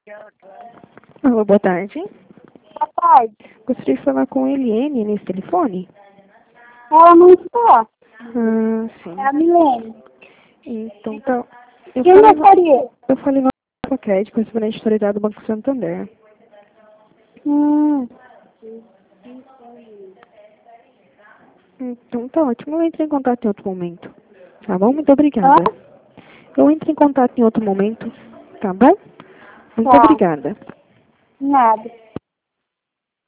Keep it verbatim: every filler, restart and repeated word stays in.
Alô, boa tarde. Boa tarde. Gostaria de falar com a Eliane nesse telefone? Ela não está. Ah, sim. É a Milene. Então, tá. Eu Quem falei, gostaria? eu falei no crédito, correspondente autorizado do Banco Santander. Hum. Então, tá ótimo. Eu entro em contato em outro momento. Tá bom? Muito obrigada. Hã? Eu entro em contato em outro momento. Tá bom? Muito Tá. obrigada. Nada.